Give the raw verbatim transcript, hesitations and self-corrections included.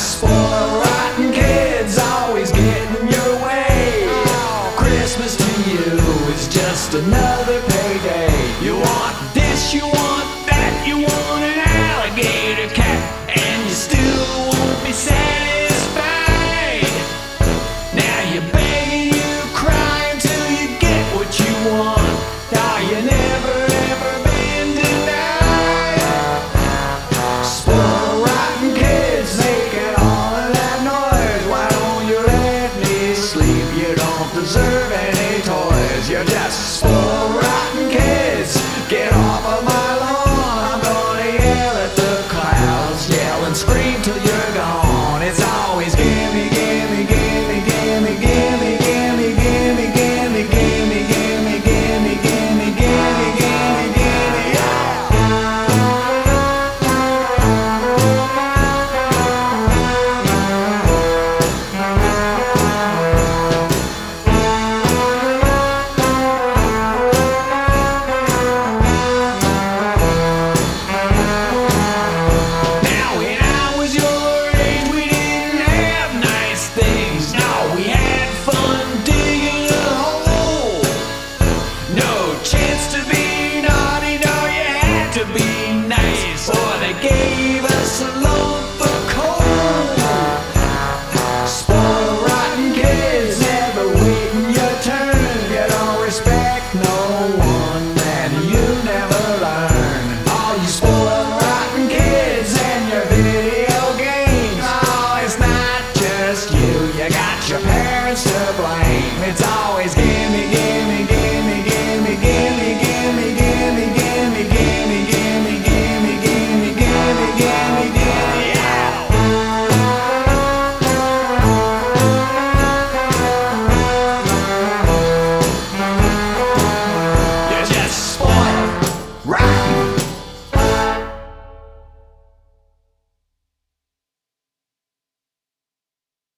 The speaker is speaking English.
just spoiled, rotten kids always getting your way. Christmas to you is just another payday. You want this, you want that, you want an alligator cat, and you still won't be satisfied. Now you're begging, you crying till you get what you want. Now you never ever been denied. Spoiled, rotten kids making all of that noise. Why don't you let me sleep? You don't deserve any toys. You're just spoiled, rotten kids. Get off of my lawn. I'm gonna yell at the clouds, yell and scream till you're gone.